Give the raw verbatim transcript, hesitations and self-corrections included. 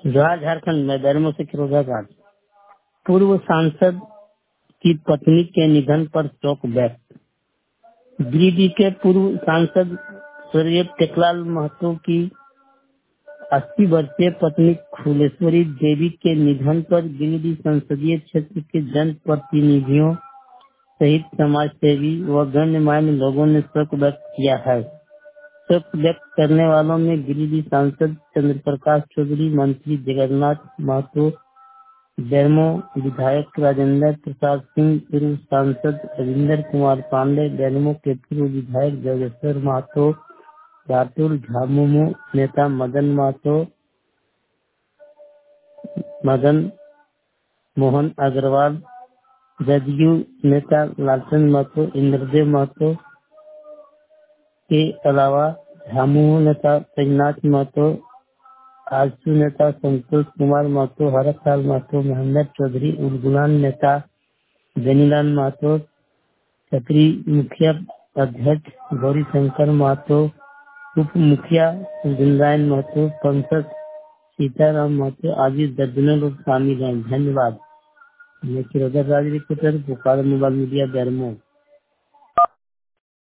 जवाहर झारखंड में बेरमो से किरोगा घाट। पूर्व सांसद की पत्नी के निधन पर शोक व्यक्त। गिरिडीह के पूर्व सांसद स्वर्गीय टेकलाल महतो की अस्सी वर्षीय पत्नी फुलेश्वरी देवी के निधन पर गिरिडीह संसदीय क्षेत्र के जन प्रतिनिधियों सहित समाज सेवी व गणमान्य लोगों ने शोक व्यक्त किया है। शोक व्यक्त करने वालों में गिरिडीह सांसद चंद्र प्रकाश चौधरी, मंत्री जगन्नाथ महतो, बेरमो विधायक राजेंद्र प्रसाद सिंह, पूर्व सांसद रविंद्र कुमार पांडे, बेरमो के पूर्व विधायक जोगेश्वर महतो, रातुल झामुमो नेता मदन महतो, मदन मोहन अग्रवाल, जदयू नेता लालचंद महतो, इंद्रदेव महतो के अलावा झामुमो नेता तेजनाथ महतो, आजसू नेता संतोष कुमार महतो, हरसाल महतो, मोहम्मद चौधरी, उलगुलान नेता बेनीलाल महतो, चक्री मुखिया अध्यक्ष गौरी शंकर महतो, उप मुखिया गुंजायन महतो, पंकज सीताराम महतो आदि दर्जनों लोग शामिल हैं। धन्यवाद। मैं किरोगा Raj reporter, Bhopal mobile media Bermo.